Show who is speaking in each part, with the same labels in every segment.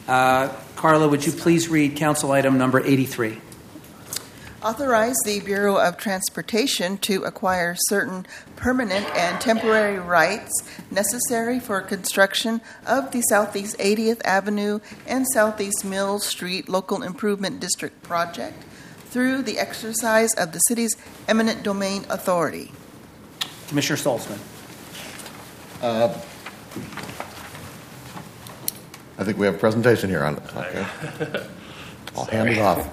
Speaker 1: Carla, would you please read council item number 83?
Speaker 2: Authorize the Bureau of Transportation to acquire certain permanent and temporary rights necessary for construction of the Southeast 80th Avenue and Southeast Mill Street Local Improvement District project through the exercise of the city's eminent domain authority.
Speaker 1: Commissioner Saltzman.
Speaker 3: I think we have a presentation here on it. Okay. I'll hand it off.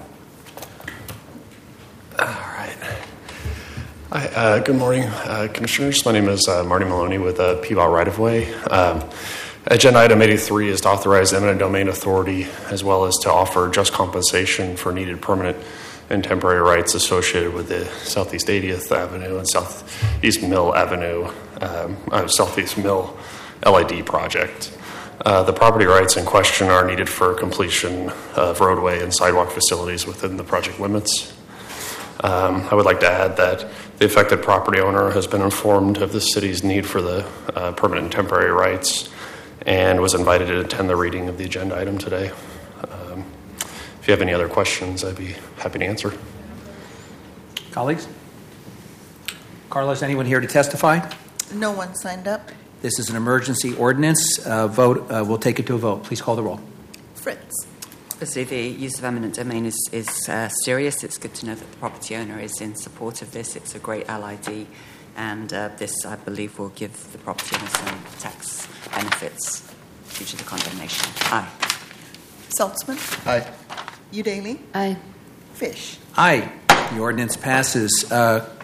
Speaker 4: All right. Hi, good morning, Commissioners. My name is Marty Maloney with PBOT Right-of-Way. Agenda item 83 is to authorize eminent domain authority as well as to offer just compensation for needed permanent and temporary rights associated with the Southeast 80th Avenue and Southeast Mill Avenue, Southeast Mill LID project. The property rights in question are needed for completion of roadway and sidewalk facilities within the project limits. I would like to add that the affected property owner has been informed of the city's need for the permanent and temporary rights and was invited to attend the reading of the agenda item today. If you have any other questions, I'd be happy to answer.
Speaker 1: Colleagues? Carla, is anyone here to testify?
Speaker 2: No one signed up.
Speaker 1: This is an emergency ordinance. We'll take it to a vote. Please call the roll.
Speaker 2: Fritz.
Speaker 5: Obviously, the use of eminent domain is serious. It's good to know that the property owner is in support of this. It's a great LID, and this, I believe, will give the property owner some tax benefits due to the condemnation. Aye.
Speaker 2: Saltzman.
Speaker 3: Aye.
Speaker 2: Udaly.
Speaker 6: Aye.
Speaker 2: Fish.
Speaker 1: Aye. The ordinance passes.